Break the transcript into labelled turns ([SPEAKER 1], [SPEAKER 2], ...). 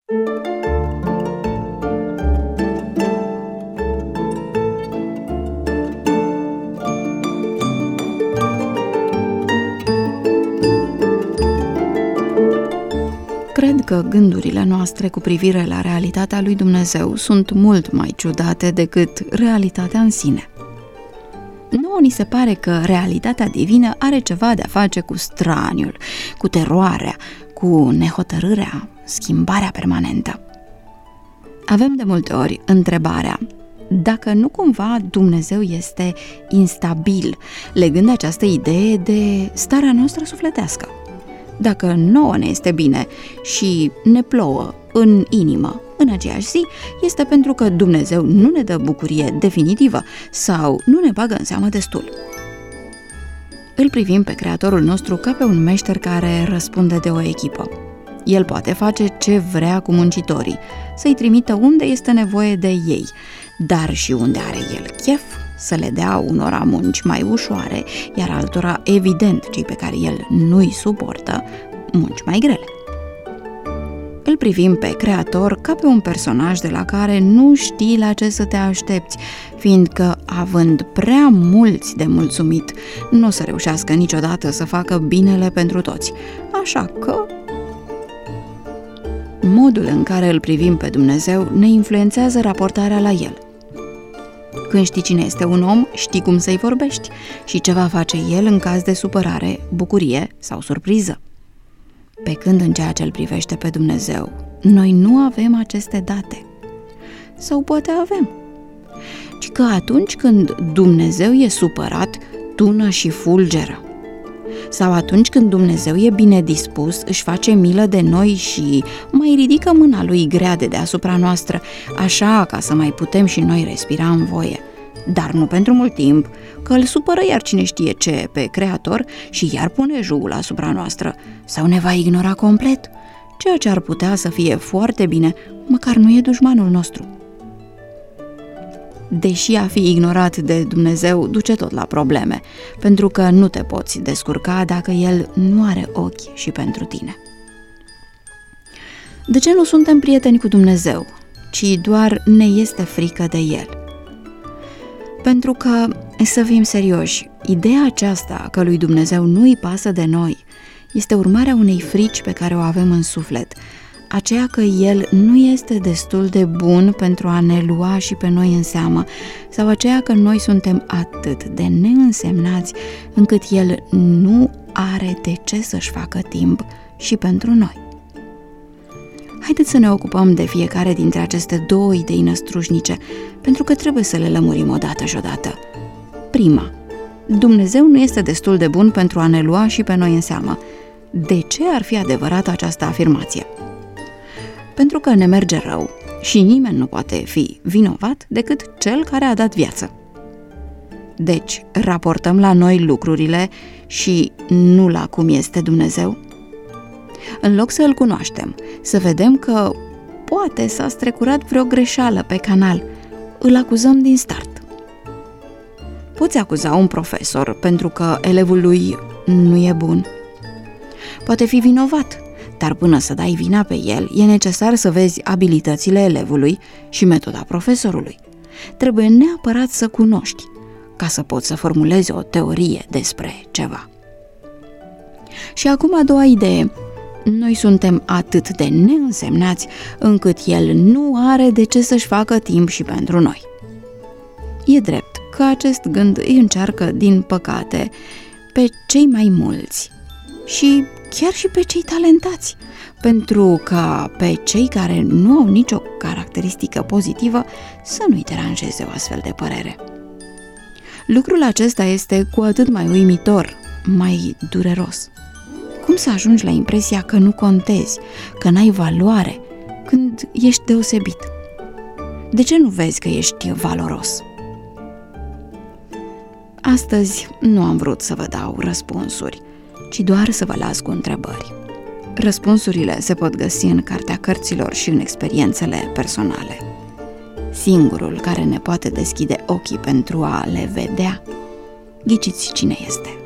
[SPEAKER 1] Cred că gândurile noastre cu privire la realitatea lui Dumnezeu sunt mult mai ciudate decât realitatea în sine. Nouă ni se pare că realitatea divină are ceva de a face cu straniul, cu teroarea, cu nehotărârea, schimbarea permanentă. Avem de multe ori întrebarea dacă nu cumva Dumnezeu este instabil, legând această idee de starea noastră sufletească. Dacă nouă ne este bine și ne plouă în inimă în aceeași zi, este pentru că Dumnezeu nu ne dă bucurie definitivă sau nu ne bagă în seamă destul. Îl privim pe Creatorul nostru ca pe un meșter care răspunde de o echipă. El poate face ce vrea cu muncitorii, să-i trimită unde este nevoie de ei, dar și unde are el chef, să le dea unora munci mai ușoare, iar altora, evident, cei pe care el nu-i suportă, munci mai grele. Îl privim pe Creator ca pe un personaj de la care nu știi la ce să te aștepți, fiindcă, având prea mulți de mulțumit, nu o să reușească niciodată să facă binele pentru toți. Așa că modul în care îl privim pe Dumnezeu ne influențează raportarea la El. Când știi cine este un om, știi cum să-i vorbești și ce va face el în caz de supărare, bucurie sau surpriză. Pe când în ceea ce îl privește pe Dumnezeu, noi nu avem aceste date. Sau poate avem. Ci că atunci când Dumnezeu e supărat, tună și fulgeră. Sau atunci când Dumnezeu e bine dispus, își face milă de noi și mai ridică mâna lui grea de deasupra noastră, așa ca să mai putem și noi respira în voie. Dar nu pentru mult timp, că îl supără iar cine știe ce pe Creator și iar pune jugul asupra noastră, sau ne va ignora complet, ceea ce ar putea să fie foarte bine, măcar nu e dușmanul nostru. Deși a fi ignorat de Dumnezeu duce tot la probleme, pentru că nu te poți descurca dacă El nu are ochi și pentru tine. De ce nu suntem prieteni cu Dumnezeu, ci doar ne este frică de El? Pentru că, să fim serioși, ideea aceasta că lui Dumnezeu nu îi pasă de noi este urmarea unei frici pe care o avem în suflet, aceea că El nu este destul de bun pentru a ne lua și pe noi în seamă, sau aceea că noi suntem atât de neînsemnați încât El nu are de ce să-și facă timp și pentru noi. Haideți să ne ocupăm de fiecare dintre aceste două idei năstrușnice, pentru că trebuie să le lămurim odată și odată. Prima, Dumnezeu nu este destul de bun pentru a ne lua și pe noi în seamă. De ce ar fi adevărată această afirmație? Pentru că ne merge rău și nimeni nu poate fi vinovat decât cel care a dat viață. Deci, raportăm la noi lucrurile și nu la cum este Dumnezeu? În loc să îl cunoaștem, să vedem că poate s-a strecurat vreo greșeală pe canal, îl acuzăm din start. Poți acuza un profesor pentru că elevul lui nu e bun. Poate fi vinovat, dar până să dai vina pe el, e necesar să vezi abilitățile elevului și metoda profesorului. Trebuie neapărat să cunoști, ca să poți să formulezi o teorie despre ceva. Și acum a doua idee. Noi suntem atât de neînsemnați încât El nu are de ce să-și facă timp și pentru noi. E drept că acest gând îi încearcă, din păcate, pe cei mai mulți și chiar și pe cei talentați, pentru ca pe cei care nu au nicio caracteristică pozitivă să nu-i deranjeze o astfel de părere. Lucrul acesta este cu atât mai uimitor, mai dureros. Cum să ajungi la impresia că nu contezi, că n-ai valoare, când ești deosebit? De ce nu vezi că ești valoros? Astăzi nu am vrut să vă dau răspunsuri, ci doar să vă las cu întrebări. Răspunsurile se pot găsi în Cartea Cărților și în experiențele personale. Singurul care ne poate deschide ochii pentru a le vedea, ghiciți cine este.